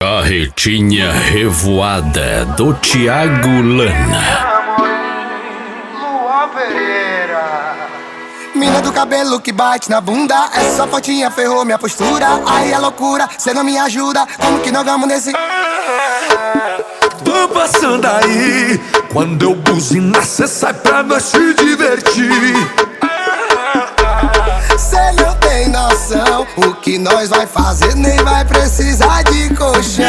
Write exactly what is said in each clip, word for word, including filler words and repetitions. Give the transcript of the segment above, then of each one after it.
Carretinha Revoada do Thiago Lana. Mina do cabelo que bate na bunda, essa fotinha ferrou minha postura. Aí é loucura, cê não me ajuda, como que nós vamos nesse... Tô passando aí, quando eu buzinar cê sai pra nós se divertir. Cê não tem noção, o que nós vai fazer nem vai precisar de colchão.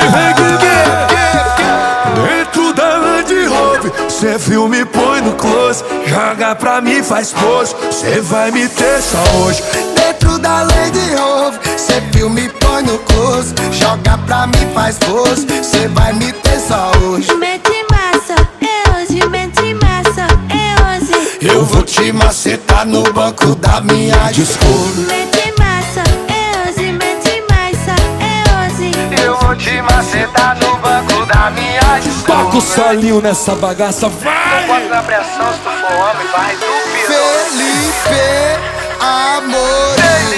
Dentro da Land Rover, cê filme põe no close, joga pra mim faz pose, cê vai me ter só hoje. Dentro da Land Rover, cê filme põe no close, joga pra mim faz pose, cê vai me ter só hoje. Mete massa, é hoje, mete massa, é hoje. Eu vou te macetar no banco da minha Discovery. Mete massa, é hoje, mete massa, é hoje. Eu vou te macetar no banco da minha Discovery. Toca o solinho nessa bagaça, vai! Bota na pressão, se tu for homem, vai dormir. Felipe, amor.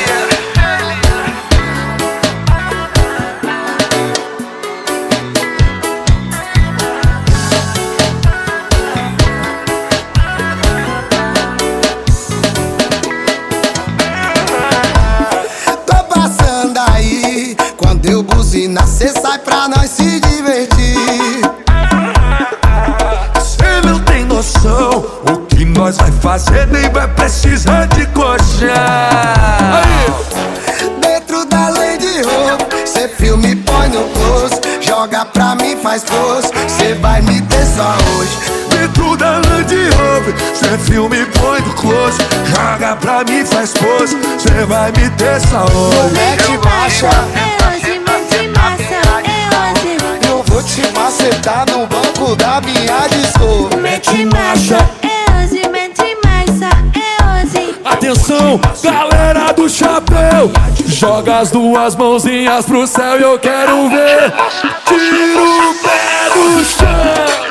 Tô passando aí, quando eu buzinar, cê sai pra nós se divertir. Cê não tem noção, o que nós vai fazer nem vai precisar de colchão. Dentro da Land Rover, cê filme põe no close, joga pra mim faz pose, cê vai me ter só hoje. Dentro da Land Rover, cê filme põe no close, joga pra mim faz pose, cê vai me ter só hoje. Mete baixa, É hoje, mete massa, é hoje. eu vou te macetar no banco da minha Discovery. Mete marcha, é hoje, mete massa, é hoje. Atenção, galera do chapéu, joga as duas mãozinhas pro céu e eu quero ver. Tira o pé do chão.